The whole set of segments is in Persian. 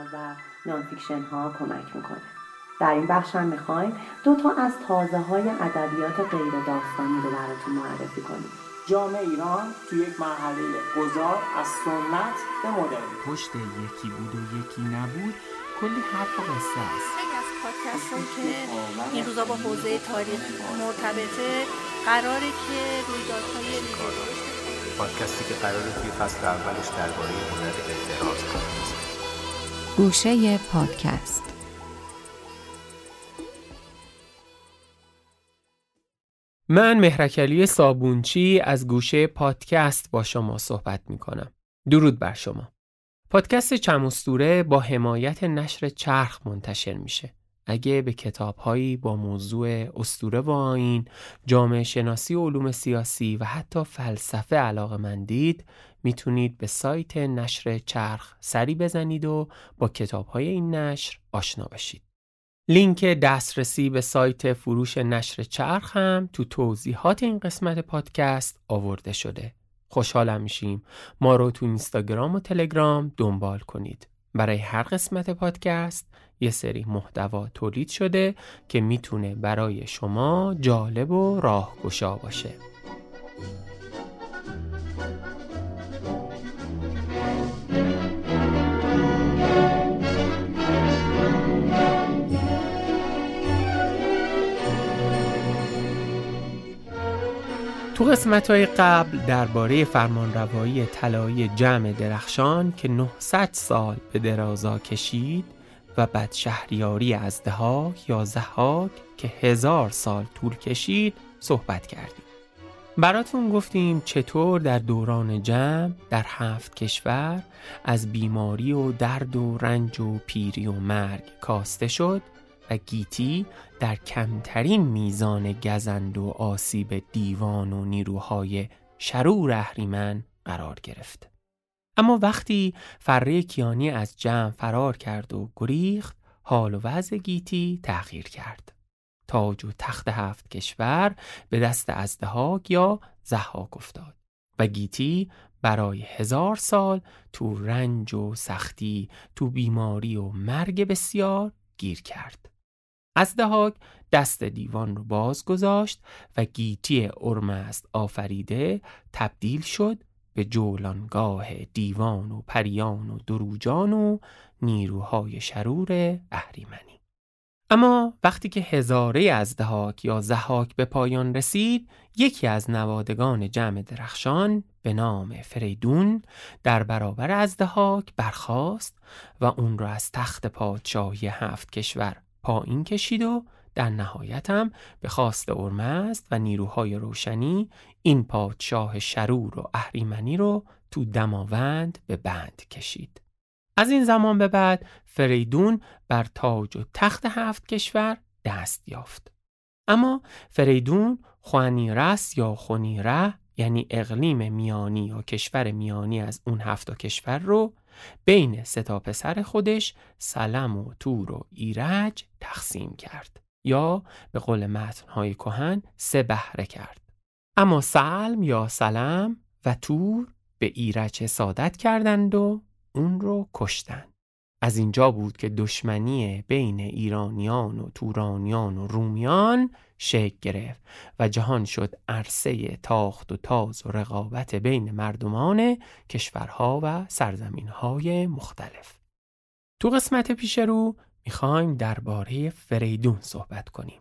و نانفیکشن ها کمک میکنه. در این بخش هم میخوایم 2 از تازه های ادبیات غیر داستانی رو براتون معرفی کنیم. جامعه ایران تو یک مرحله گذار از سنت به مدرن. پشت یکی بود و یکی نبود کلی حرف و قصه است. خیلی از پادکست هایی که این روزا با حوزه تاریخ مرتبطه قراره که رویدادهای ریزه درست پادکستی که قراره توی فصل اولش درباره هنر اعتراض کنه. گوشه پادکست. من مهرکعلی صابونچی از گوشه پادکست با شما صحبت می کنم. درود بر شما. پادکست چم اسطوره با حمایت نشر چرخ منتشر میشه. اگه به کتاب‌هایی با موضوع اسطوره و آیین، جامعه شناسی و علوم سیاسی و حتی فلسفه علاقه‌مندید، میتونید به سایت نشر چرخ سری بزنید و با کتاب‌های این نشر آشنا بشید. لینک دسترسی به سایت فروش نشر چرخ هم تو توضیحات این قسمت پادکست آورده شده. خوشحالم میشیم ما رو تو اینستاگرام و تلگرام دنبال کنید. برای هر قسمت پادکست یه سری محتوا تولید شده که میتونه برای شما جالب و راهگشا باشه. تو قسمت‌های قبل درباره فرمانروایی طلایی جمع درخشان که 900 سال به درازا کشید و بعد شهریاری اژدهاک یا ضحاک که 1000 سال طول کشید صحبت کردیم. براتون گفتیم چطور در دوران جمع در 7 کشور از بیماری و درد و رنج و پیری و مرگ کاسته شد و گیتی در کمترین میزان گزند و آسیب دیوان و نیروهای شرور اهریمن قرار گرفت. اما وقتی فره کیانی از جمع فرار کرد و گریخت، حال و وضع گیتی تغییر کرد. تاج و تخت 7 کشور به دست اژدهاک یا ضحاک افتاد و گیتی برای 1000 سال تو رنج و سختی، تو بیماری و مرگ بسیار گیر کرد. اژدهاک دست دیوان رو باز گذاشت و گیتی ارمست آفریده تبدیل شد به جولانگاه دیوان و پریان و دروجان و نیروهای شرور اهریمنی. اما وقتی که هزاره اژدهاک یا ضحاک به پایان رسید، یکی از نوادگان جمع درخشان به نام فریدون در برابر اژدهاک برخاست و اون را از تخت پادشاهی 7 کشور پایین کشید و در نهایت هم به خواست ارمزد و نیروهای روشنی این پادشاه شرور و اهریمنی رو تو دماوند به بند کشید. از این زمان به بعد فریدون بر تاج و تخت 7 کشور دست یافت. اما فریدون خوانیرس یا خونیره یعنی اقلیم میانی یا کشور میانی از اون 7 کشور رو بین 3 پسر خودش سلم و تور و ایرج تقسیم کرد یا به قول متن‌های کهن 3 بهره کرد. اما سلم یا سلم و تور به ایرج حسادت کردند و اون رو کشتند. از اینجا بود که دشمنی بین ایرانیان و تورانیان و رومیان شکل گرفت و جهان شد عرصه تاخت و تاز و رقابت بین مردمان کشورها و سرزمینهای مختلف. تو قسمت پیش رو میخوایم درباره فریدون صحبت کنیم.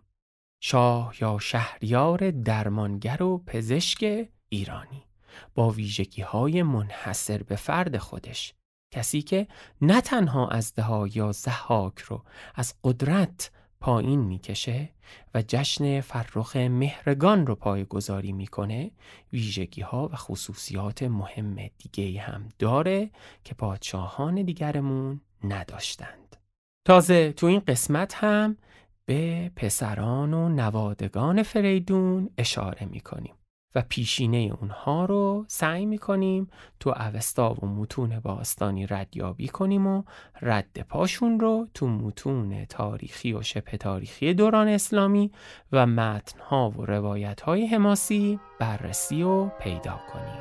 شاه یا شهریار درمانگر و پزشک ایرانی با ویژگی‌های منحصر به فرد خودش، کسی که نه تنها اژدها یا ضحاک رو از قدرت پایین میکشه و جشن فرخ مهرگان رو پایه‌گذاری میکنه، ویژگی‌ها و خصوصیات مهم دیگه هم داره که پادشاهان دیگرمون نداشتند. تازه تو این قسمت هم به پسران و نوادگان فریدون اشاره میکنیم و پیشینه اونها رو سعی میکنیم تو اوستا و متون باستانی ردیابی کنیم و رد پاشون رو تو متون تاریخی و شبه تاریخی دوران اسلامی و متنها و روایت‌های حماسی بررسی و پیدا کنیم.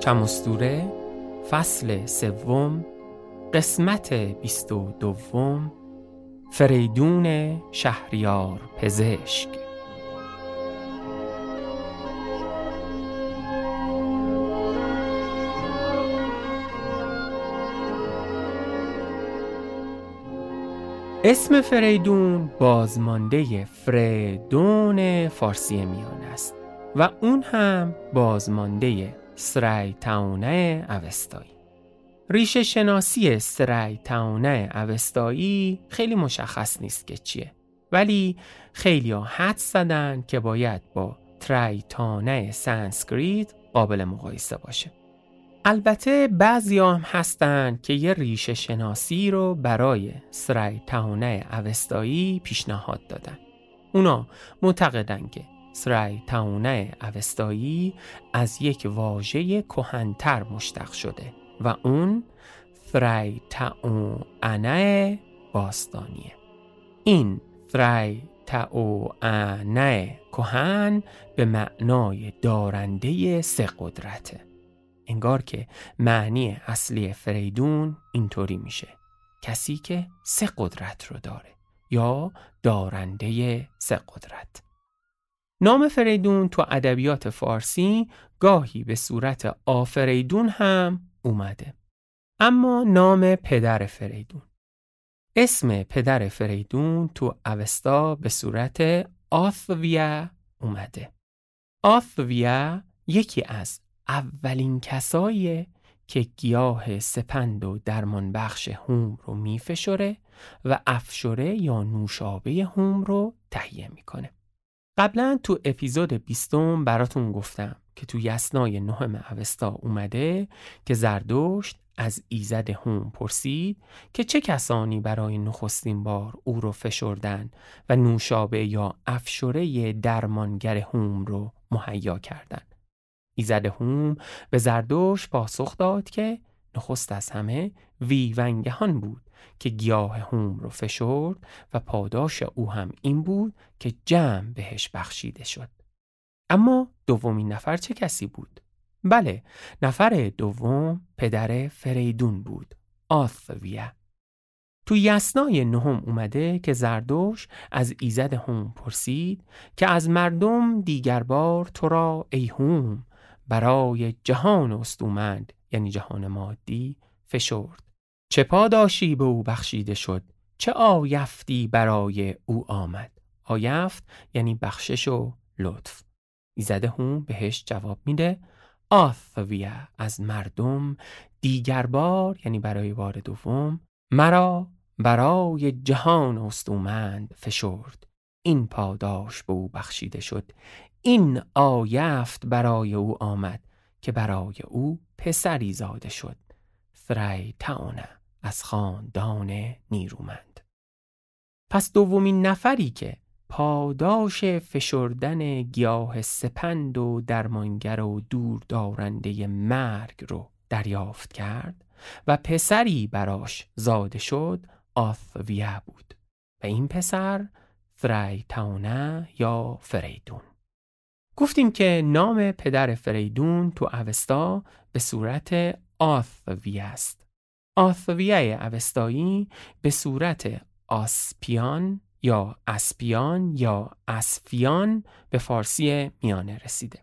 کم اسطوره فصل 3 قسمت 22 فریدون شهریار پزشک. اسم فریدون بازمانده فریدون فارسی میانه است و اون هم بازمانده سریتونه اوستایی. ریشه شناسی سریتونه اوستایی خیلی مشخص نیست که چیه، ولی خیلی ها حدس زدن که باید با تریتانه سانسکریت قابل مقایسه باشه. البته بعضی هم هستن که یه ریشه شناسی رو برای سریتونه اوستایی پیشنهاد دادن. اونا معتقدن که سریتونه اوستایی از یک واژه کهن‌تر مشتق شده و اون سریتونه باستانیه. این سریتونه کهن به معنای دارنده 3 قدرته. انگار که معنی اصلی فریدون اینطوری میشه: کسی که 3 قدرت رو داره یا دارنده 3 قدرت. نام فریدون تو ادبیات فارسی گاهی به صورت آفریدون هم اومده. اما نام پدر فریدون، اسم پدر فریدون تو اوستا به صورت آثویا اومده. آثویا یکی از اولین کساییه که گیاه سپند و درمان بخش هوم رو میفشوره و افشوره یا نوشابه هوم رو تهیه میکنه. قبلا تو اپیزود 20 براتون گفتم که تو یسنای 9 اوستا اومده که زردشت از ایزد هوم پرسید که چه کسانی برای نخستین بار او رو فشردن و نوشابه یا افشوره درمانگر هوم رو مهیا کردن. ایزد هوم به زردشت پاسخ داد که نخست از همه ویونگهان بود که گیاه هوم رو فشرد و پاداش او هم این بود که جمع بهش بخشیده شد. اما دومین نفر چه کسی بود؟ بله، نفر دوم پدر فریدون بود، آثویا. تو یسنای 9 اومده که زردشت از ایزد هوم پرسید که از مردم دیگر بار تو را ای هوم برای جهان استومند، یعنی جهان مادی، فشرد. چه پاداشی به او بخشیده شد؟ چه آیفتی برای او آمد؟ آیفت یعنی بخشش و لطف. ایزد هوم بهش جواب میده: آثویا از مردم دیگر بار، یعنی برای بار دوم، مرا برای جهان استومند فشرد. این پاداش به او بخشیده شد، این آیفت برای او آمد که برای او پسری زاده شد، فریتونه از خاندان نیرومند. پس دومین نفری که پاداش فشردن گیاه سپند و درمانگر و دور دارنده مرگ رو دریافت کرد و پسری براش زاده شد، آثویا بود و این پسر فریتونه یا فریدون. گفتیم که نام پدر فریدون تو اوستا به صورت آثویا است. آثویای اوستایی به صورت آسپیان یا اسپیان یا اسفیان به فارسی میانه رسیده.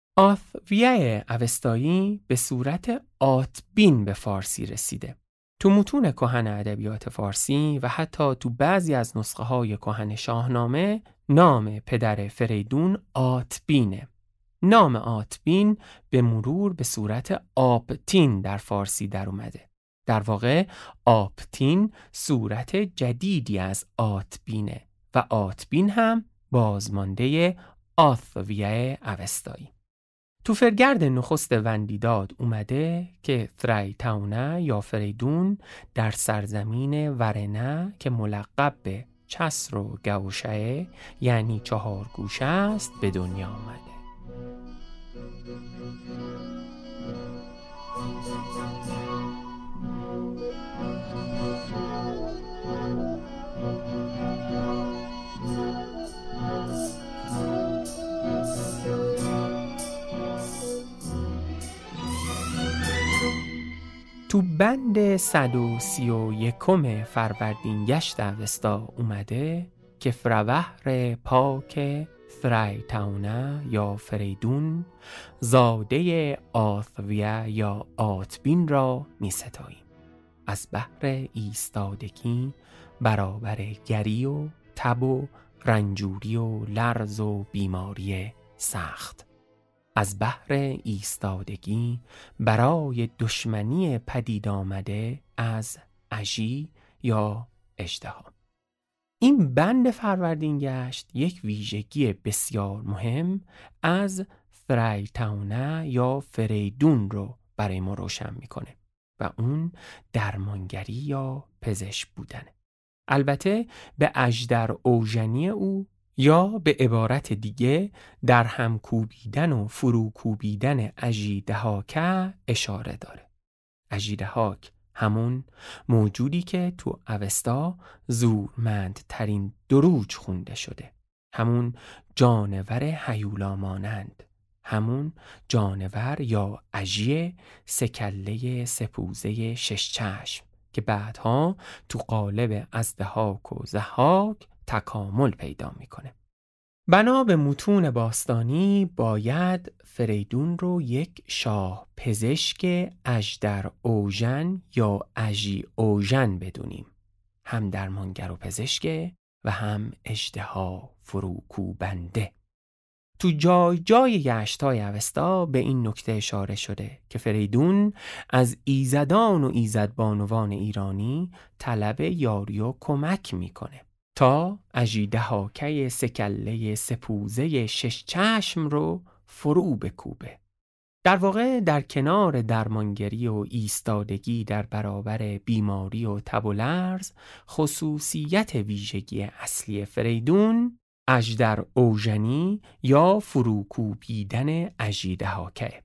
آثویای اوستایی به صورت آتبین به فارسی رسیده. تو متون کهن ادبیات فارسی و حتی تو بعضی از نسخه های کهن شاهنامه نام پدر فریدون آتبینه. نام آتبین به مرور به صورت آپتین در فارسی در اومده. در واقع آپتین صورت جدیدی از آتبینه و آتبین هم بازمانده آثویای اوستایی. تو فرگرد نخست وندیداد اومده که فریتونه یا فریدون در سرزمین ورنه که ملقب به چسر و گوشه یعنی 4 گوشه است به دنیا آمده. تو بند 131 فروردین گشت اوستا اومده که فروهر پاک فریتونه یا فریدون زاده آثویه یا آتبین را می ستاییم. از بحر ایستادگی برابر گری و تب و رنجوری و لرز و بیماری سخت. از بحر ایستادگی برای دشمنی پدید آمده از اژی یا اژدها. این بند فروردین گشت یک ویژگی بسیار مهم از فریتونه یا فریدون رو برای ما روشن میکنه و اون درمانگری یا پزشک بودنه. البته به اژدر اوژنی او یا به عبارت دیگه در هم کوبیدن و فرو کوبیدن اژیدهاک اشاره داره. اژیدهاک همون موجودی که تو اوستا زورمندترین دروج خونده شده، همون جانور هیولا مانند، همون جانور یا اژی سکله سپوزه شش چشم که بعدها تو قالب ازدهاک و ضحاک تکامل پیدا میکنه. بنا به متون باستانی باید فریدون رو یک شاه پزشک اژدر اوژن یا اژی اوژن بدونیم. هم درمانگر و پزشک و هم اژدها فروکوبنده. تو جای جای گشت‌های اوستا به این نکته اشاره شده که فریدون از ایزدان و ایزدبانوان ایرانی طلب یاری و کمک میکنه تا اژیدهاکه سکله سپوزه شش چشم رو فرو بکوبه. در واقع در کنار درمانگری و ایستادگی در برابر بیماری و تب و لرز، خصوصیت ویژگی اصلی فریدون اژدر اوژنی یا فروکوبیدن اژیدهاکه.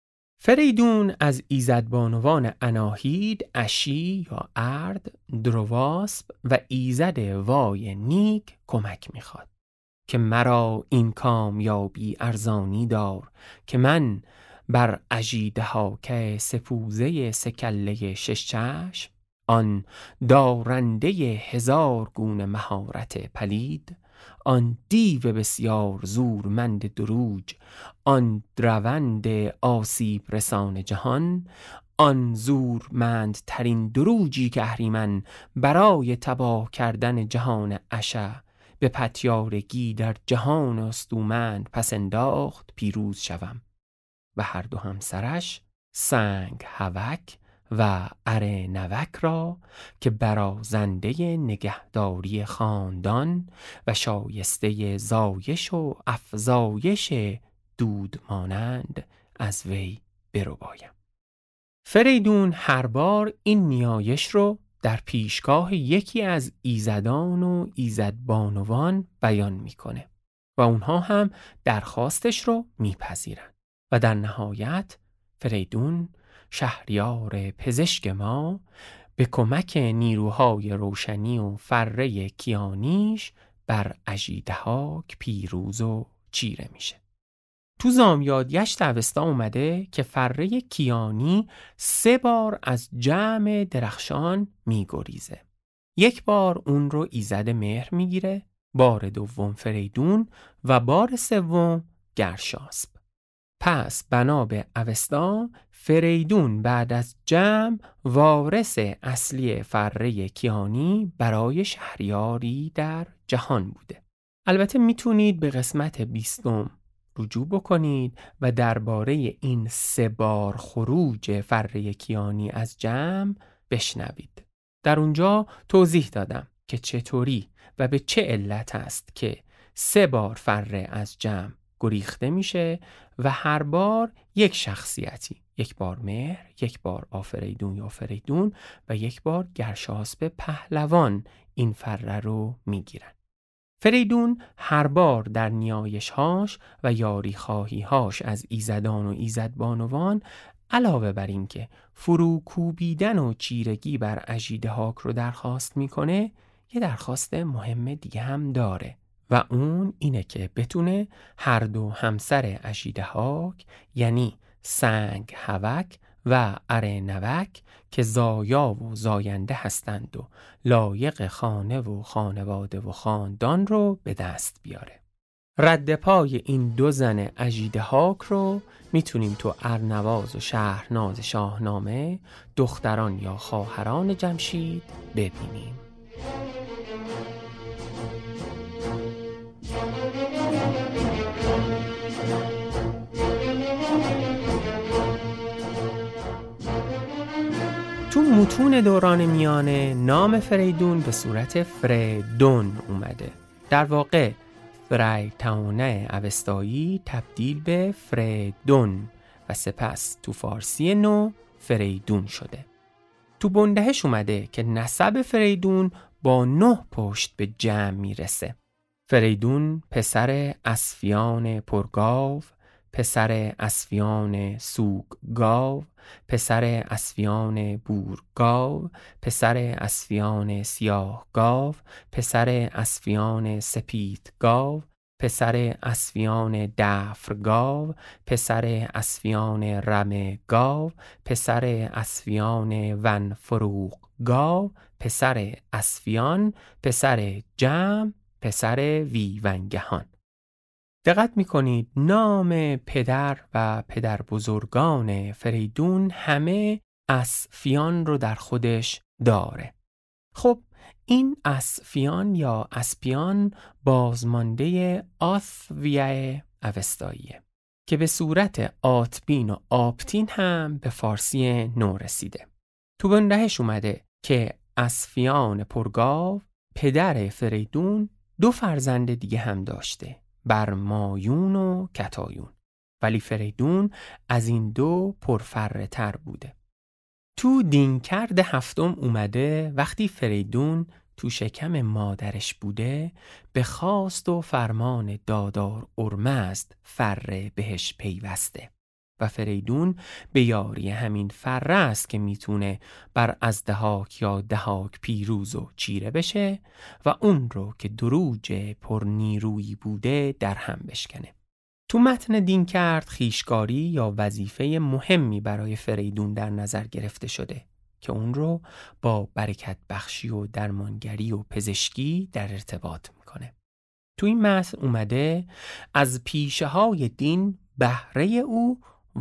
فریدون از ایزدبانوان اناهید، اشی یا ارد، درواسب و ایزد وای نیک کمک میخواد که مرا این کامیابی ارزانی دار که من بر اژیدهاکه سپوزه سکله شش چشم، آن دارنده هزار گونه مهارت پلید، آن دیو بسیار زورمند دروج، آن دروند آسیب رسان جهان، آن زورمند ترین دروجی که اهریمن برای تباه کردن جهان اشع به پتیارگی در جهان استومند پس انداخت پیروز شوم. و هر دو همسرش سنگ هوک و اره نوک را که برازنده نگهداری خاندان و شایسته زایش و افزایش دود مانند از وی بربایم. فریدون هر بار این نیایش رو در پیشگاه یکی از ایزدان و ایزدبانوان بیان میکنه و اونها هم درخواستش رو میپذیرن و در نهایت فریدون شهریار پزشک ما به کمک نیروهای روشنی و فره کیانیش بر اژیدهاک پیروز و چیره میشه. تو زامیادگشت اوستا اومده که فره کیانی 3 بار از جمع درخشان میگریزه. یک بار اون رو ایزد مهر میگیره، بار دوم فریدون و بار سوم گرشاسب. پس بنا به اوستا فریدون بعد از جمع وارث اصلی فره کیانی برای شهریاری در جهان بوده. البته میتونید به قسمت 20 رجوع بکنید و درباره این 3 بار خروج فره کیانی از جمع بشنوید. در اونجا توضیح دادم که چطوری و به چه علت است که 3 بار فره از جمع گریخته میشه و هر بار یک شخصیتی، یک بار مهر، یک بار آفریدون یا فریدون و یک بار گرشاسب پهلوان این فره رو میگیرن. فریدون هر بار در نیایش‌هاش و یاریخواهی‌هاش از ایزدان و ایزدبانوان علاوه بر این که فروکوبیدن و چیرگی بر اژیدهاک رو درخواست میکنه، یه درخواست مهم دیگه هم داره و اون اینه که بتونه هر دو همسر اژیدهاک یعنی سنگ هوک و ارنوک که زایا و زاینده هستند و لایق خانه و خانواده و خاندان رو به دست بیاره. رد پای این دو زن اژیدهاک رو میتونیم تو ارنواز و شهرناز شاهنامه دختران یا خواهران جمشید ببینیم. تو متون دوران میانه نام فریدون به صورت فریدون اومده. در واقع فریتونه اوستایی تبدیل به فریدون و سپس تو فارسی نو فریدون شده. تو بندهش اومده که نسب فریدون با 9 پشت به جمع میرسه. فریدون پسر اسفیان پرگاو، پسر اسفیان سوگ گاو، پسر اسفیان بورگاو، پسر اسفیان سیاه گاو، پسر اسفیان سپید گاو، پسر اسفیان دفر گاو، پسر اسفیان رم گاو، پسر اسفیان ون فروغ گاو، پسر اسفیان، پسر جمع، پسر ویونگهان. دقت میکنید نام پدر و پدر بزرگان فریدون همه اسفیان رو در خودش داره. خب این اسفیان یا اسپیان بازمانده آثویه اوستاییه که به صورت آتبین و آپتین هم به فارسی نو رسیده. تو بندهش اومده که اسفیان پرگاو پدر فریدون 2 فرزند دیگه هم داشته، برمایون و کتایون، ولی فریدون از این 2 پرفره تر بوده. تو دینکرد 7 اومده وقتی فریدون تو شکم مادرش بوده به خواست و فرمان دادار ارمزد فره بهش پیوسته و فریدون به یاری همین فره است که میتونه بر ازدهاک یا دهاک پیروز و چیره بشه و اون رو که دروج پر نیرویی بوده در هم بشکنه. تو متن دینکرد خیشکاری یا وظیفه مهمی برای فریدون در نظر گرفته شده که اون رو با برکت بخشی و درمانگری و پزشکی در ارتباط میکنه. تو این متن اومده از پیشه های دین بهره او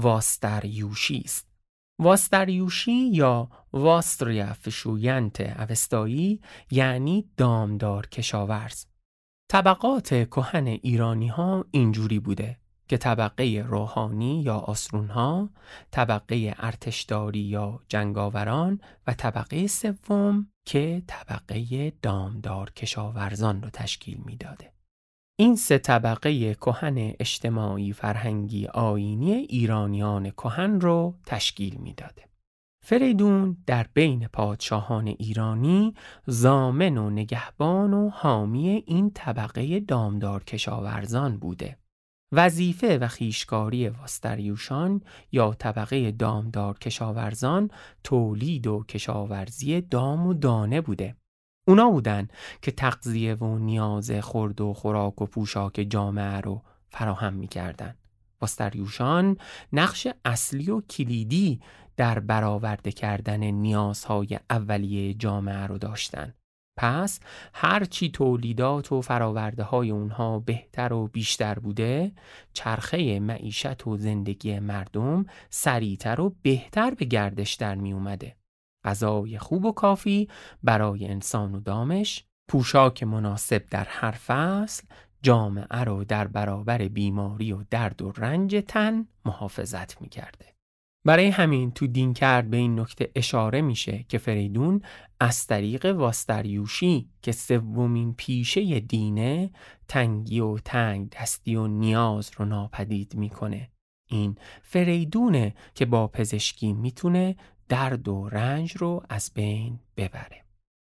واستریوشی است. واستریوشی یا واستریا فشوینت اوستایی یعنی دامدار کشاورز. طبقات کهن ایرانی ها اینجوری بوده که طبقه روحانی یا آسرون ها، طبقه ارتشداری یا جنگاوران و طبقه سوم که طبقه دامدار کشاورزان رو تشکیل میداده. این 3 طبقه کهن اجتماعی فرهنگی آیینی ایرانیان کهن رو تشکیل میداده. فریدون در بین پادشاهان ایرانی ضامن و نگهبان و حامی این طبقه دامدار کشاورزان بوده. وظیفه و خیشکاری واستریوشان یا طبقه دامدار کشاورزان تولید و کشاورزی دام و دانه بوده. اونا بودن که تغذیه و نیاز خورد و خوراک و پوشاک جامعه رو فراهم می‌کردن. واستریوشان نقش اصلی و کلیدی در برآورده کردن نیازهای اولیه جامعه رو داشتن. پس هرچی تولیدات و فراورده های اونها بهتر و بیشتر بوده، چرخه معیشت و زندگی مردم سریعتر و بهتر به گردش در می اومده. غذای خوب و کافی برای انسان و دامش، پوشاک مناسب در هر فصل، جامعه رو در برابر بیماری و درد و رنج تن محافظت می کرده. برای همین تو دینکرد به این نکته اشاره میشه که فریدون از طریق واستریوشی که 3مین پیشه دینه تنگی و تنگ دستی و نیاز رو ناپدید میکنه. این فریدونه که با پزشکی میتونه درد و رنج رو از بین ببره.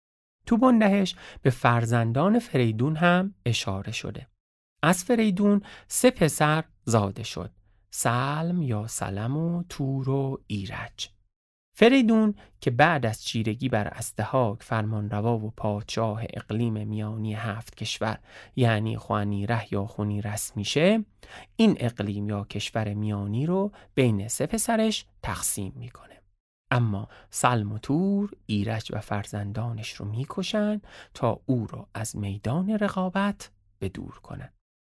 تو بندهش به فرزندان فریدون هم اشاره شده. از فریدون 3 پسر زاده شد: سلم یا سلم و تور و ایرج. فریدون که بعد از چیرگی بر اضحاک فرمانروا و پادشاه اقلیم میانی 7 کشور یعنی خوانیره یا خونیرس میشه، این اقلیم یا کشور میانی رو بین 3 پسرش تقسیم میکنه. اما سلم و تور ایرج و فرزندانش رو میکشن تا او رو از میدان رقابت به دور کنن.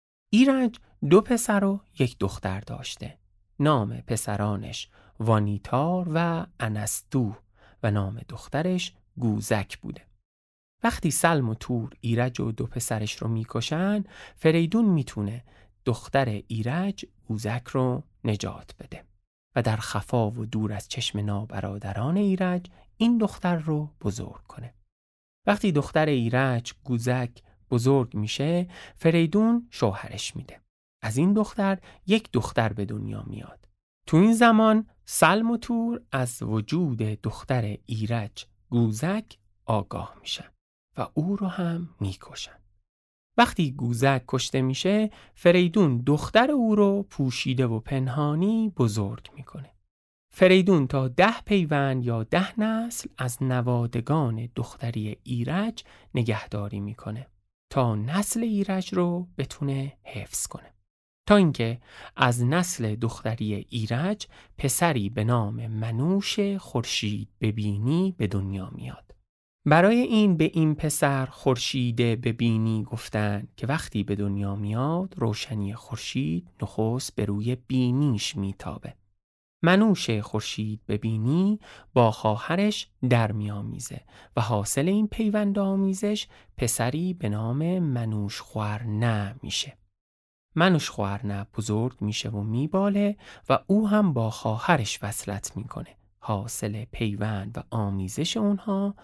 ایرج 2 پسر و 1 دختر داشته. نام پسرانش وانیتار و انستو و نام دخترش گوزک بوده. وقتی سلم و تور ایرج و 2 پسرش رو میکشن، فریدون میتونه دختر ایرج گوزک رو نجات بده و در خفا و دور از چشم نابرادران ایرج این دختر رو بزرگ کنه. وقتی دختر ایرج گوزک بزرگ میشه، فریدون شوهرش میده. از این دختر 1 دختر به دنیا میاد. تو این زمان سلم و تور از وجود دختر ایرج گوزک آگاه میشن و او رو هم میکشن. وقتی گوزک کشته میشه، فریدون دختر او رو پوشیده و پنهانی بزرگ میکنه. فریدون تا 10 پیوند یا 10 نسل از نوادگان دختری ایرج نگهداری میکنه تا نسل ایرج رو بتونه حفظ کنه. تا اینکه از نسل دختری ایرج پسری به نام منوش خورشید ببینی به دنیا میاد. برای این به این پسر خورشید ببینی گفتن که وقتی به دنیا میاد روشنی خورشید نخست به روی بینیش میتابه. منوش خورشید ببینی با خواهرش در میامیزه و حاصل این پیوند آمیزش پسری به نام منوش خوارنه میشه. منوش خوارنه بزرگ میشه و میباله و او هم با خواهرش وصلت میکنه. حاصل پیوند و آمیزش اونها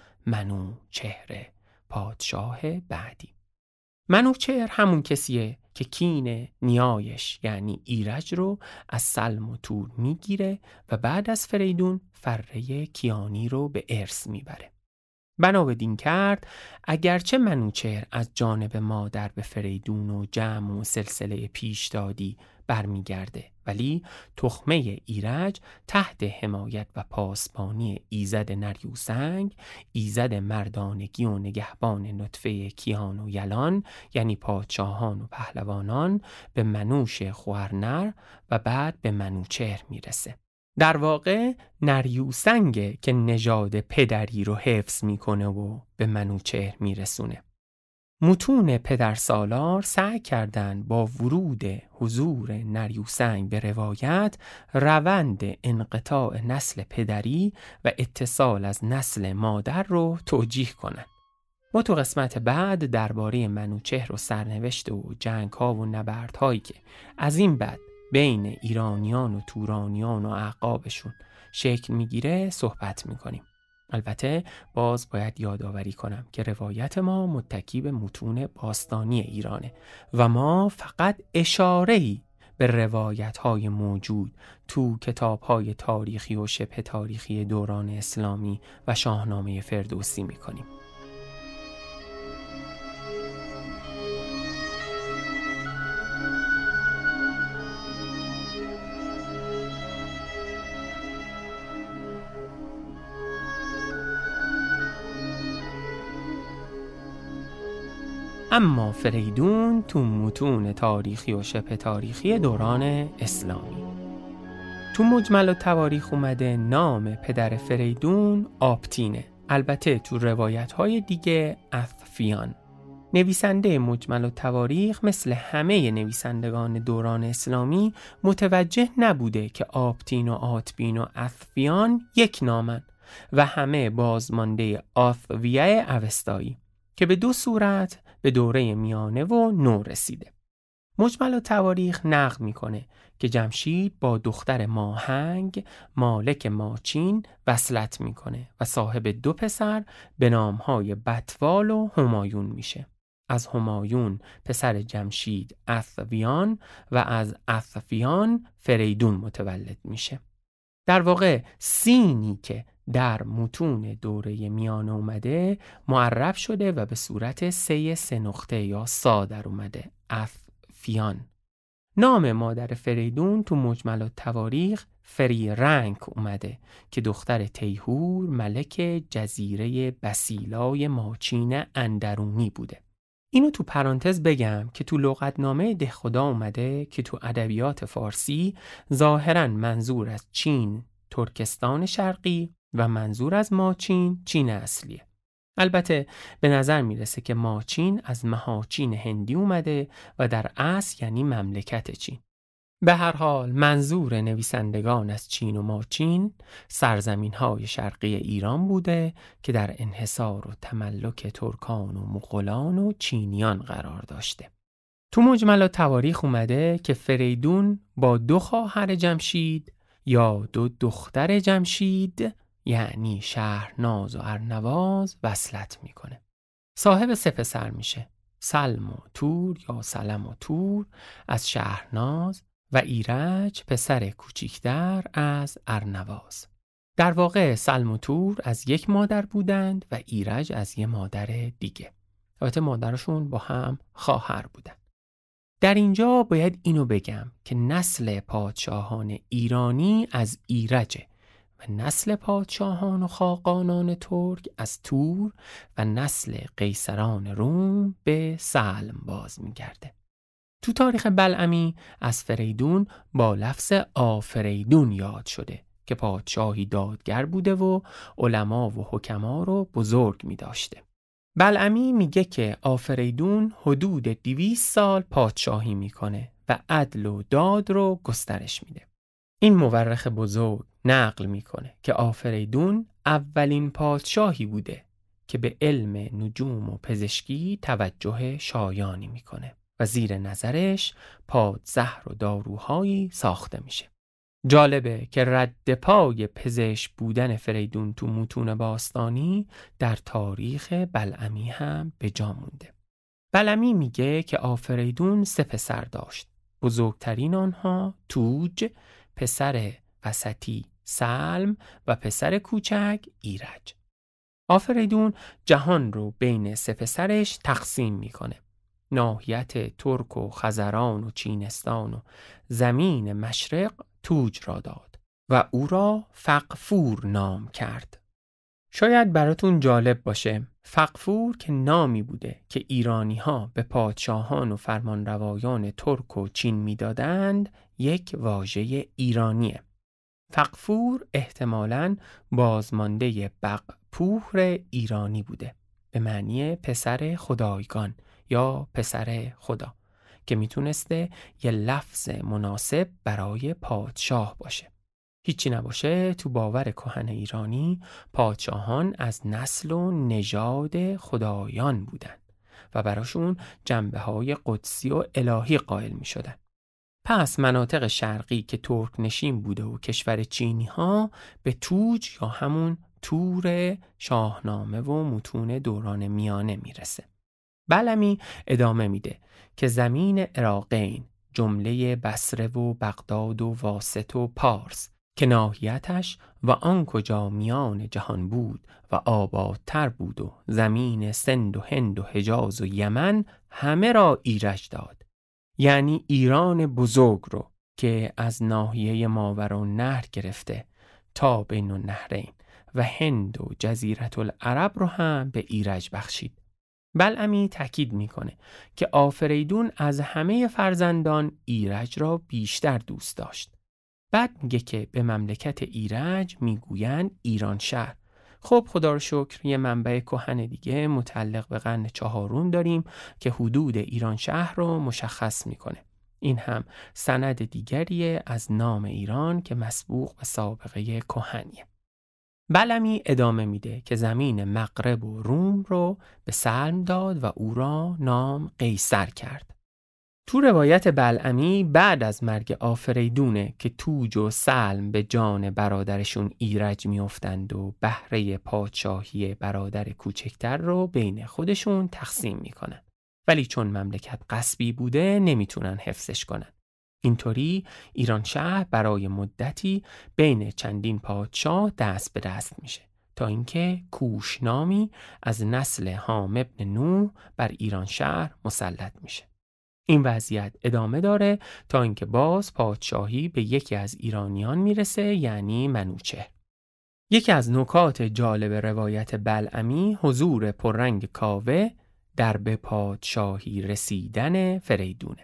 منوچهر، پادشاه بعدی. منوچهر همون کسیه که کین نیایش یعنی ایرج رو از سلم و تور میگیره و بعد از فریدون فره کیانی رو به ارث میبره. بنا بدین کرد اگرچه منوچهر از جانب مادر به فریدون و جمع و سلسله پیشدادی برمیگرده، ولی تخمه ایرج تحت حمایت و پاسبانی ایزد نریوسنگ، ایزد مردانگی و نگهبان نطفه کیان و یلان یعنی پادشاهان و پهلوانان، به منوش خوارنر و بعد به منوچهر میرسه. در واقع نریوسنگه که نژاد پدری رو حفظ میکنه و به منوچهر میرسونه. متون پدرسالار سعی کردن با ورود حضور نریوسنگ به روایت روند انقطاع نسل پدری و اتصال از نسل مادر رو توجیه کنن. ما تو قسمت بعد درباره منوچهر و سرنوشت و جنگ‌ها و نبردهایی که از این بعد بین ایرانیان و تورانیان و اعقابشون شکل میگیره صحبت میکنیم. البته باز باید یادآوری کنم که روایت ما متکی به متون باستانی ایرانه و ما فقط اشاره‌ای به روایت‌های موجود تو کتاب‌های تاریخی و شبه تاریخی دوران اسلامی و شاهنامه فردوسی میکنیم. اما فریدون تو متون تاریخی و شبه تاریخی دوران اسلامی. تو مجمل التواریخ اومده نام پدر فریدون آپتینه. البته تو روایت‌های دیگه اثفیان. نویسنده مجمل التواریخ مثل همه نویسندگان دوران اسلامی متوجه نبوده که آپتین و آتبین و اثفیان یک نامن و همه بازمانده آثویه اوستایی که به 2 صورت به دوره میانه و نو رسیده. مجمل التواریخ نقل میکنه که جمشید با دختر ماهنگ مالک ماچین وصلت میکنه و صاحب 2 پسر به نامهای بطوال و همایون میشه. از همایون پسر جمشید اثویان و از اثفیان فریدون متولد میشه. در واقع سینی که در متون دوره میانه اومده معرب شده و به صورت 3 نقطه یا سا در اومده، اثفیان. نام مادر فریدون تو مجمل التواریخ فری رنگ اومده که دختر تیهور ملک جزیره بسیلای ماچین اندرونی بوده. اینو تو پرانتز بگم که تو لغتنامه دهخدا اومده که تو ادبیات فارسی ظاهراً منظور از چین ترکستان شرقی و منظور از ماچین چین اصلیه. البته به نظر میرسه که ماچین از مهاچین هندی اومده و در اصل یعنی مملکت چین. به هر حال منظور نویسندگان از چین و ماچین سرزمین‌های شرقی ایران بوده که در انحصار و تملک ترکان و مغولان و چینیان قرار داشته. تو مجملات تواریخ اومده که فریدون با 2 خواهر جمشید یا 2 دختر جمشید یعنی شهرناز و ارنواز وصلت میکنه. صاحب 3 پسر میشه. سلم و تور یا سلم و تور از شهرناز و ایرج پسر کوچیکتر از ارنواز. در واقع سلم و تور از یک مادر بودند و ایرج از یک مادر دیگه. البته مادرشون با هم خواهر بودند. در اینجا باید اینو بگم که نسل پادشاهان ایرانی از ایرجه و نسل پادشاهان و خاقانان ترک از تور و نسل قیصران روم به سلم باز میگرده. تو تاریخ بلعمی از فریدون با لفظ آفریدون یاد شده که پادشاهی دادگر بوده و علما و حکما رو بزرگ می داشته. بلعمی میگه که آفریدون حدود 200 سال پادشاهی میکنه و عدل و داد رو گسترش میده. این مورخ بزرگ نقل میکنه که آفریدون اولین پادشاهی بوده که به علم نجوم و پزشکی توجه شایانی میکنه و زیر نظرش پادزهر و داروهایی ساخته میشه. جالبه که رد پای پزشک بودن فریدون تو متون باستانی در تاریخ بلعمی هم به جا مونده. بلعمی میگه که آفریدون 3 پسر داشت. بزرگترین آنها توج، پسر وسطی سلم و پسر کوچک ایرج. آفریدون جهان رو بین 3 پسرش تقسیم میکنه. ناحیت ترک و خزران و چینستان و زمین مشرق توج را داد و او را فقفور نام کرد. شاید براتون جالب باشه فقفور که نامی بوده که ایرانی ها به پادشاهان و فرمانروایان ترک و چین میدادند یک واژه ایرانیه. فقفور احتمالاً بازمانده بقپور ایرانی بوده به معنی پسر خدایگان یا پسر خدا که میتونسته یه لفظ مناسب برای پادشاه باشه. هیچی نباشه تو باور کهن ایرانی پادشاهان از نسل و نژاد خدایان بودن و براشون جنبه‌های قدسی و الهی قائل میشدن. پس مناطق شرقی که ترک نشین بوده و کشور چینی ها به توج یا همون تور شاهنامه و متون دوران میانه میرسه. بلعمی ادامه میده که زمین عراقین جمله بصره و بغداد و واسط و پارس که ناحیتش و آن کجا میان جهان بود و آبادتر بود و زمین سند و هند و حجاز و یمن همه را ایرج داد. یعنی ایران بزرگ رو که از ناحیه ماوراءالنهر گرفته تا بین النهرین و هند و جزیره العرب رو هم به ایرج بخشید. بلعمی تاکید میکنه که آفریدون از همه فرزندان ایرج را بیشتر دوست داشت. بعد میگه که به مملکت ایرج میگوین ایران شهر. خب خدا رو شکر یه منبع کهن دیگه متعلق به قرن 4 داریم که حدود ایران شهر رو مشخص میکنه. این هم سند دیگریه از نام ایران که مسبوق به سابقه کهنیه. بلعمی ادامه میده که زمین مغرب و روم رو به سلم داد و او را نام قیصر کرد. تو روایت بلعمی بعد از مرگ آفریدونه که توج و سلم به جان برادرشون ایرج میافتند و بهره پادشاهی برادر کوچکتر رو بین خودشون تقسیم میکنن. ولی چون مملکت غصبی بوده نمیتونن حفظش کنن. اینطوری ایران شهر برای مدتی بین چندین پادشاه دست به دست میشه تا اینکه کوش نامی از نسل حام ابن نوح بر ایران شهر مسلط میشه. این وضعیت ادامه داره تا اینکه باز پادشاهی به یکی از ایرانیان میرسه، یعنی منوچهر. یکی از نکات جالب روایت بلعمی حضور پررنگ کاوه در به پادشاهی رسیدن فریدونه.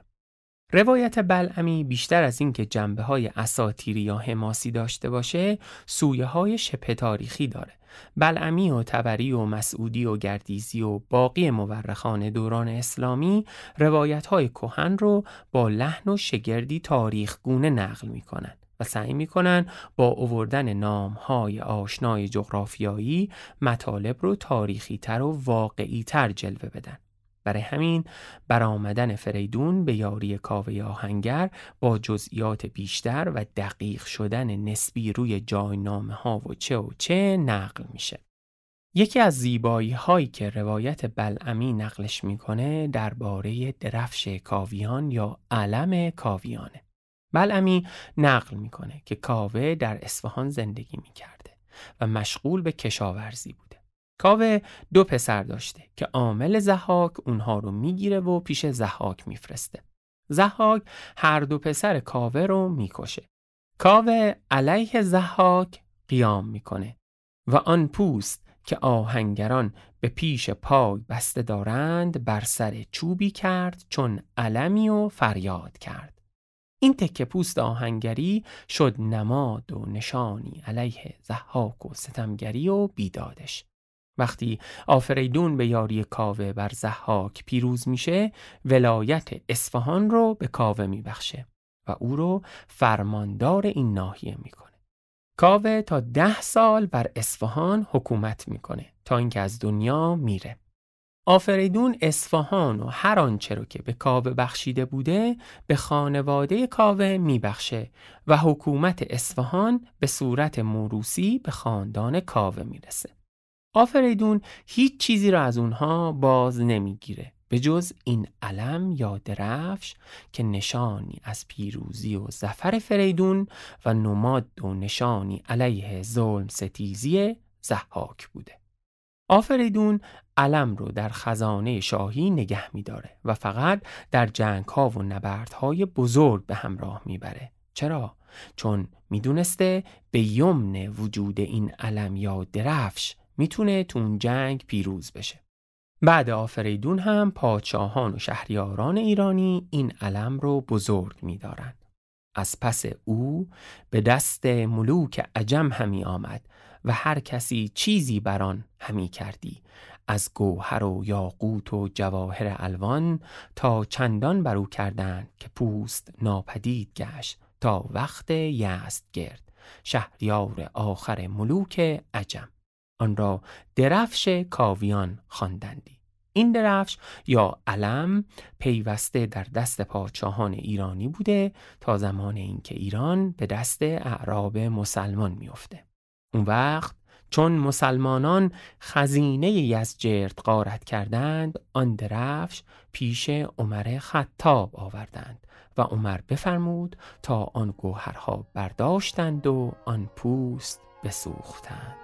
روایت بلعمی بیشتر از این که جنبه‌های اساطیری یا حماسی داشته باشه، سویه‌های شبه تاریخی داره. بلعمی و طبری و مسعودی و گردیزی و باقی مورخان دوران اسلامی روایت‌های کهن رو با لحن و شگردی تاریخگونه نقل می‌کنن و سعی می‌کنن با آوردن نام‌های آشنای جغرافیایی مطالب رو تاریخی‌تر و واقعی‌تر جلوه بدن. برای همین برآمدن فریدون به یاری کاوه آهنگر با جزئیات بیشتر و دقیق شدن نسبی روی جاینامه‌ها و چه نقل میشه. یکی از زیبایی هایی که روایت بلعمی نقلش میکنه درباره درفش کاویان یا علم کاویانه. بلعمی نقل میکنه که کاوه در اصفهان زندگی میکرده و مشغول به کشاورزی بوده. کاوه 2 پسر داشته که عامل ضحاک اونها رو میگیره و پیش ضحاک میفرسته. ضحاک هر 2 پسر کاوه رو میکشه. کاوه علیه ضحاک قیام میکنه و آن پوست که آهنگران به پیش پای بسته دارند بر سر چوبی کرد چون علمی و فریاد کرد. این تکه پوست آهنگری شد نماد و نشانی علیه ضحاک و ستمگری و بیدادش. وقتی آفریدون به یاری کاوه بر ضحاک پیروز میشه، ولایت اصفهان رو به کاوه میبخشه و او رو فرماندار این ناحیه میکنه. کاوه تا 10 سال بر اصفهان حکومت میکنه تا اینکه از دنیا میره. آفریدون اصفهان و هر آنچه رو که به کاوه بخشیده بوده به خانواده کاوه میبخشه و حکومت اصفهان به صورت موروثی به خاندان کاوه میرسه. آفریدون هیچ چیزی را از اونها باز نمیگیره به جز این علم یا درفش که نشانی از پیروزی و ظفر فریدون و نماد و نشانی علیه ظلم ستیزی ضحاک بوده. آفریدون علم رو در خزانه شاهی نگه می‌داره و فقط در جنگ‌ها و نبردهای بزرگ به همراه میبره. چرا؟ چون میدونسته به یمن وجود این علم یا درفش میتونه تو اون جنگ پیروز بشه. بعد آفریدون هم پادشاهان و شهریاران ایرانی این علم رو بزرگ می‌دارن. از پس او به دست ملوک عجم همی آمد و هر کسی چیزی بران همی کردی، از گوهر و یاقوت و جواهر الوان تا چندان برو کردند که پوست ناپدید گشت تا وقت یزدگرد شهریار آخر ملوک عجم. آن را درفش کاویان خواندندی. این درفش یا علم پیوسته در دست پادشاهان ایرانی بوده تا زمان اینکه ایران به دست اعراب مسلمان میفته. اون وقت چون مسلمانان خزینه یزدگرد غارت کردند، آن درفش پیش عمر خطاب آوردند و عمر بفرمود تا آن گوهرها برداشتند و آن پوست بسوختند.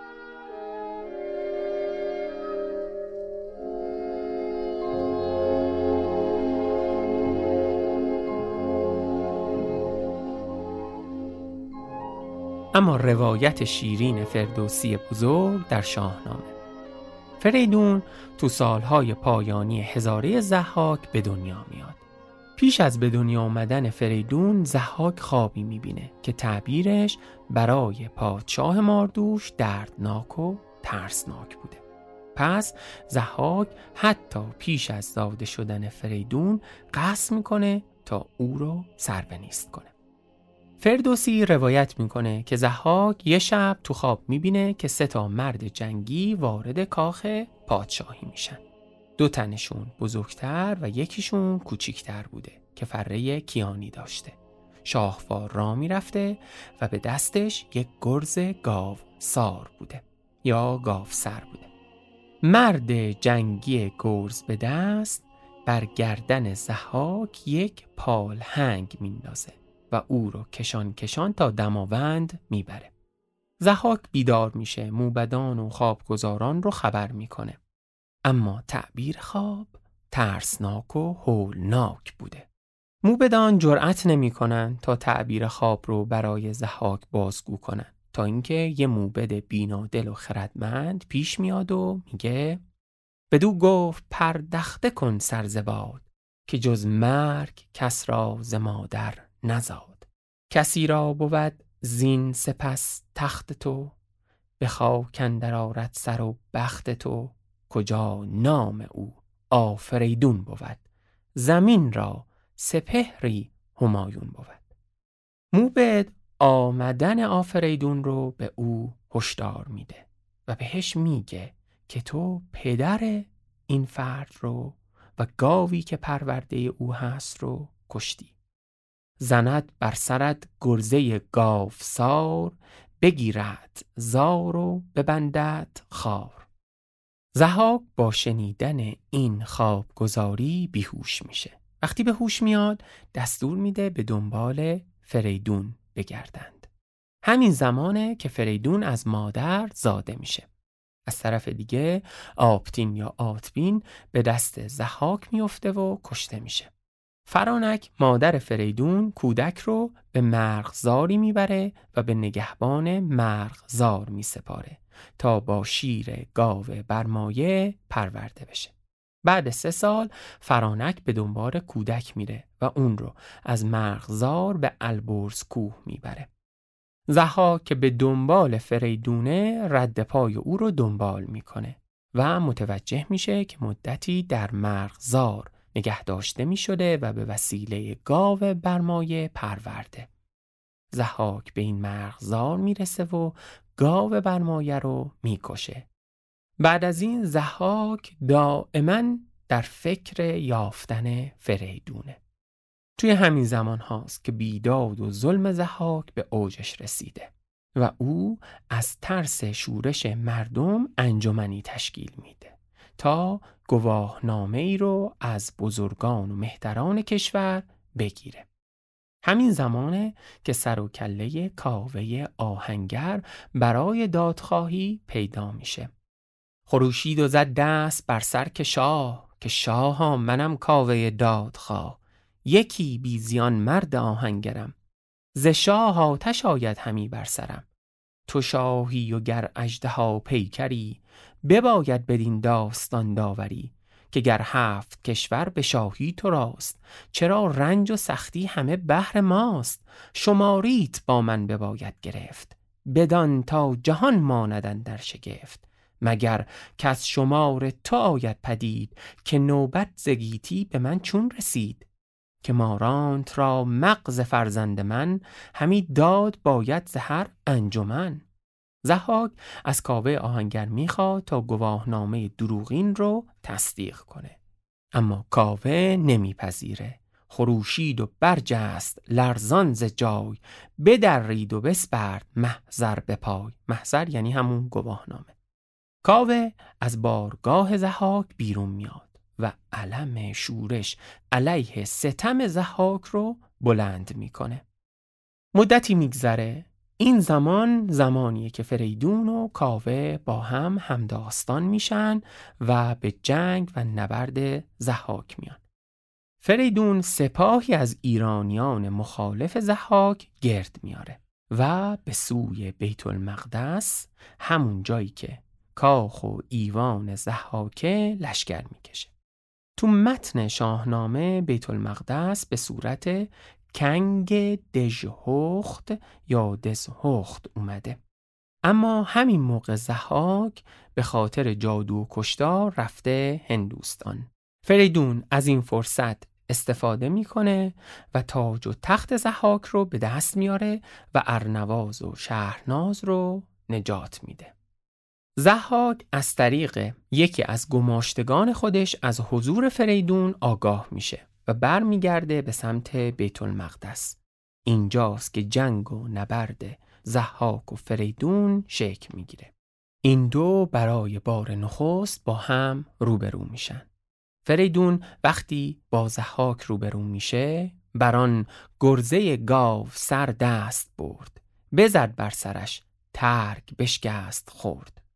اما روایت شیرین فردوسی بزرگ در شاهنامه. فریدون تو سالهای پایانی هزاره ضحاک به دنیا میاد. پیش از به دنیا آمدن فریدون ضحاک خوابی میبینه که تعبیرش برای پادشاه ماردوش دردناک و ترسناک بوده. پس ضحاک حتی پیش از زاده شدن فریدون قصد میکنه تا او رو سربنیست کنه. فردوسی روایت میکنه که ضحاک یه شب تو خواب میبینه که 3 مرد جنگی وارد کاخ پادشاهی میشن. 2 تنشون بزرگتر و یکیشون کوچیکتر بوده که فره کیانی داشته. شاهوار را میرفته و به دستش یک گرز گاو سار بوده یا گاو سر بوده. مرد جنگی گرز به دست بر گردن ضحاک یک پالهنگ میندازه و او رو کشان تا دماوند میبره. ضحاک بیدار میشه، موبدان و خوابگزاران رو خبر میکنه. اما تعبیر خواب ترسناک و هولناک بوده. موبدان جرأت نمی کنن تا تعبیر خواب رو برای ضحاک بازگو کنن، تا اینکه یه موبد بینادل و خردمند پیش میاد و میگه بدو گفت پردخته کن سر ز باد، که جز مرگ کس را ز مادر نزاد. کسی را بود زین سپس تخت تو، به خاک اندر آرد سر و بخت تو. کجا نام او آفریدون بود، زمین را سپهری همایون بود. موبد آمدن آفریدون رو به او هشدار میده و بهش میگه که تو پدر این فرد رو و گاوی که پرورده او هست رو کشتی. زند بر سرت گرزه گاو سار، بگیرد زار و ببندد خار. ضحاک با شنیدن این خوابگزاری بیهوش میشه. وقتی به هوش میاد دستور میده به دنبال فریدون بگردند. همین زمانه که فریدون از مادر زاده میشه. از طرف دیگه آبتین یا آتبین به دست ضحاک میفته و کشته میشه. فرانک مادر فریدون کودک رو به مرغزاری میبره و به نگهبان مرغزار میسپاره تا با شیر گاو برمایه پرورده بشه. بعد 3 سال فرانک به دنبال کودک میره و اون رو از مرغزار به البرز کوه میبره. ضحاک که به دنبال فریدونه رد پای او رو دنبال میکنه و متوجه میشه که مدتی در مرغزار نگه داشته می شده و به وسیله گاو برمایه پرورده. ضحاک به این مرغزار می رسه و گاو برمایه رو می کشه. بعد از این ضحاک دائما در فکر یافتن فریدونه. توی همین زمان هاست که بیداد و ظلم ضحاک به اوجش رسیده و او از ترس شورش مردم انجمنی تشکیل میده تا گواهنامه ای رو از بزرگان و مهتران کشور بگیره. همین زمانه که سر و کله کاوه آهنگر برای دادخواهی پیدا میشه. خروشید و زد دست بر سر که شاه منم کاوه دادخواه. یکی بی زیان مرد آهنگرم، ز شاه آتش آید همی بر سرم. تو شاهی و گر اژدها پیکری، بباید بدین داستان داوری. که گر 7 کشور به شاهی تو راست، چرا رنج و سختی همه بهر ماست. شماریت با من بباید گرفت، بدان تا جهان ماندن در شگفت. مگر که از شمار تو آید پدید، که نوبت ز گیتی به من چون رسید. که مارانت را مغز فرزند من، همی داد باید ز هر انجمن. ضحاک از کاوه آهنگر میخواد تا گواهنامه دروغین رو تصدیق کنه، اما کاوه نمیپذیره. خروشید و برجست لرزان ز جای، بدرید و بسپرد محضر به پای. محضر یعنی همون گواهنامه. کاوه از بارگاه ضحاک بیرون میاد و علم شورش علیه ستم ضحاک رو بلند میکنه. مدتی میگذره. این زمانیه که فریدون و کاوه با هم همداستان میشن و به جنگ و نبرد ضحاک میان. فریدون سپاهی از ایرانیان مخالف ضحاک گرد میاره و به سوی بیت المقدس، همون جایی که کاخ و ایوان ضحاکه، لشکر میکشه. تو متن شاهنامه بیت المقدس به صورت کنگ دژهخت یا دزهخت اومده، اما همین موقع ضحاک به خاطر جادو و کشتار رفته هندوستان. فریدون از این فرصت استفاده میکنه و تاج و تخت ضحاک رو به دست میاره و ارنواز و شهرناز رو نجات میده. ضحاک از طریق یکی از گماشتگان خودش از حضور فریدون آگاه میشه و برمیگرده به سمت بیت المقدس. اینجاست که جنگ و نبرد ضحاک و فریدون شکل میگیره. این دو برای بار نخست با هم روبرو میشن. فریدون وقتی با ضحاک روبرو میشه، بران گرزه گاو سر دست برد، بزد بر سرش ترگ بشکست خورد.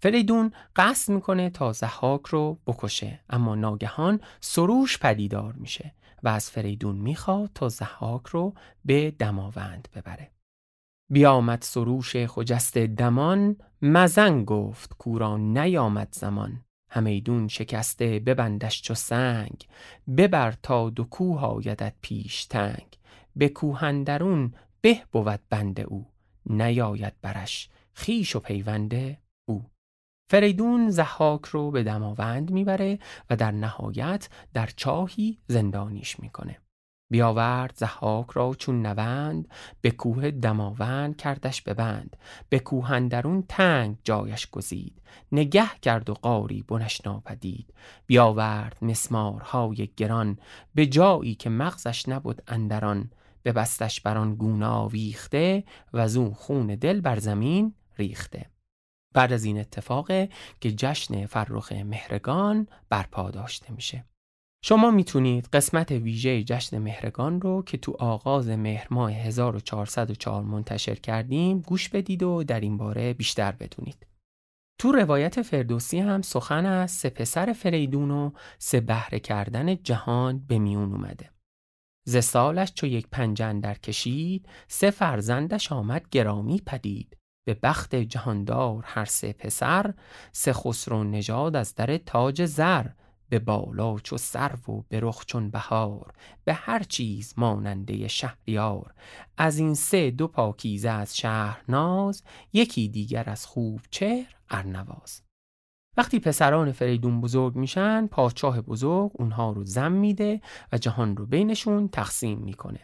فریدون قصد میکنه تا ضحاک رو بکشه، اما ناگهان سروش پدیدار میشه و از فریدون میخواد تا ضحاک رو به دماوند ببره. بیامد سروش خجسته دمان، مزن گفت کورا نیامد زمان. همیدون شکسته ببندش چو سنگ، ببر تا دو کوه آیدت پیش تنگ. به کوه اندرون به بود بند او، نیاید برش خویش و پیوند او. فریدون ضحاک رو به دماوند میبره و در نهایت در چاهی زندانیش میکنه. بیاورد ضحاک را چون نوند، به کوه دماوند کردش ببند. به کوه اندرون تنگ جایش گزید، نگه کرد و غاری بنش ناپدید. بیاورد مسمارهای گران، به جایی که مغزش نبود اندران. ببستش بران گونه آویخته، و از اون خون دل بر زمین ریخته. بعد از این اتفاقه که جشن فرخ مهرگان برپا داشته میشه. شما میتونید قسمت ویژه جشن مهرگان رو که تو آغاز مهر ماه 1404 منتشر کردیم گوش بدید و در این باره بیشتر بدونید. تو روایت فردوسی هم سخن از 3 پسر فریدون و 3 بهره کردن جهان به میون اومده. ز سالش چو یک پنجه اندر کشید، 3 فرزندش آمد گرامی پدید. به بخت جهاندار هر 3 پسر، 3 خسرو نژاد از در تاج زر. به بالا چو سرو و به رخ چون بهار، به هر چیز ماننده شهریار. از این 3 2 پاکیزه از شهرناز، یکی دیگر از خوب چهر ارنواز. وقتی پسران فریدون بزرگ میشن، پادشاه بزرگ اونها رو زن میده و جهان رو بینشون تقسیم میکنه.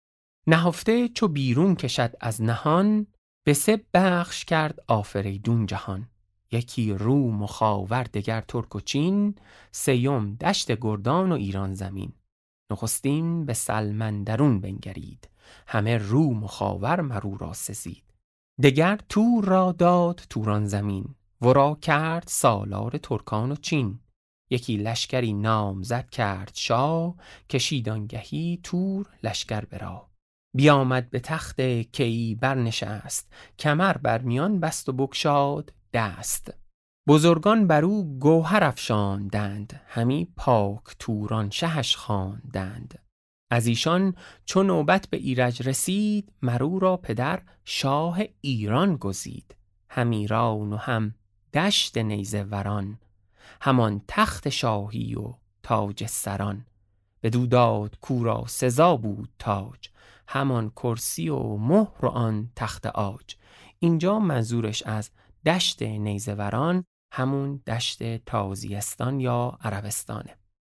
نهفته چو بیرون کشد از نهان، به 3 بخش کرد آفریدون جهان. یکی روم و خاور، دگر ترک و چین، 3م دشت گردان و ایران زمین. نخستین به سلمندرون بنگرید، همه روم و خاور مرو را سزید. دگر تور را داد توران زمین، ورا کرد سالار ترکان و چین. یکی لشکری نامزد کرد شاه، کشید آنگهی تور لشکر برا. بیامد به تخت کیی برنشست، کمر بر میان بست و بگشاد دست. بزرگان بر او گوهر افشاندند، همی پاک توران شهش خواندند. از ایشان چون نوبت به ایرج رسید، مرو را پدر شاه ایران گزید. هم ایران و هم دشت نیزه وران، همان تخت شاهی و تاج سران. بدو داد کورا سزا بود تاج، همان کرسی و مهر و آن تخت عاج. اینجا منظورش از دشت نیزه وران همون دشت تازیستان یا عربستانه.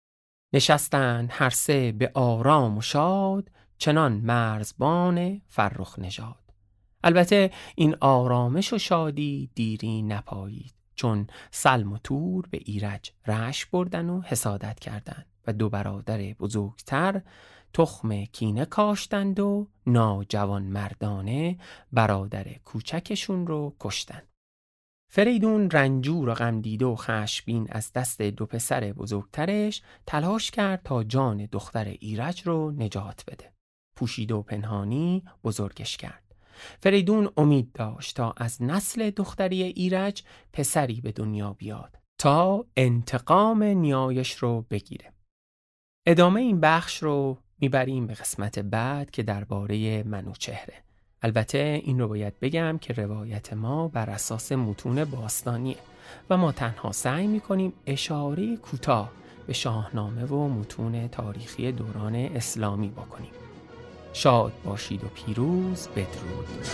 نشستند هر 3 به آرام و شاد، چنان مرزبان فرخ نژاد. البته این آرامش و شادی دیری نپایید، چون سلم و تور به ایرج رشک بردن و حسادت کردند و 2 برادر بزرگتر تخم کینه کاشتند و ناجوان مردانه برادر کوچکشون رو کشتند. فریدون رنجور و غمدیده و خشمگین از دست 2 پسر بزرگترش تلاش کرد تا جان دختر ایرج رو نجات بده. پوشیده و پنهانی بزرگش کرد. فریدون امید داشت تا از نسل دختری ایرج پسری به دنیا بیاد تا انتقام نیایش رو بگیره. ادامه این بخش رو میبریم به قسمت بعد که درباره منوچهره. البته این رو باید بگم که روایت ما بر اساس متون باستانیه و ما تنها سعی میکنیم اشاره کوتاه به شاهنامه و متون تاریخی دوران اسلامی بکنیم. شاد باشید و پیروز. بدرود.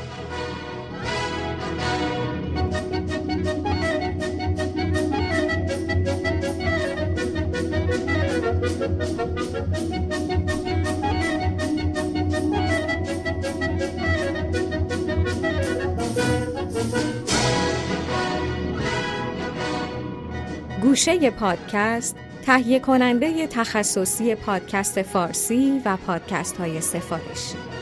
گوشه پادکست، تهیه کننده تخصصی پادکست فارسی و پادکست های سفارشی.